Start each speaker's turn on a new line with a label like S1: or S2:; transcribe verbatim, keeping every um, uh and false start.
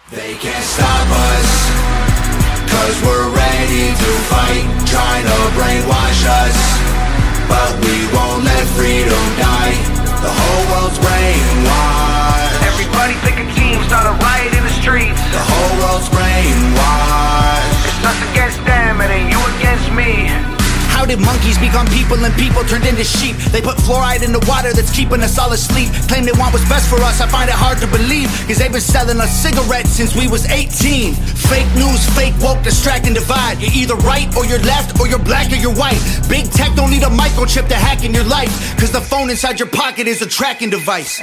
S1: They can't stop us, cause we're ready to fight, trying to brainwash us, but we won't let freedom die. The whole world's brainwashed.
S2: Everybody pick a team, start a riot in the streets.
S1: The whole world's brainwashed.
S2: It's us against them, it ain't you against me.
S3: How did monkeys become people and people turned into sheep? They put fluoride in the water that's keeping us all asleep. Claim they want what's best for us, I find it hard to believe, cause they've been selling us cigarettes since we was eighteen. Fake news, fake woke, distract and divide. You're either right or you're left, or you're black or you're white. Big tech don't need a microchip to hack in your life, cause the phone inside your pocket is a tracking device.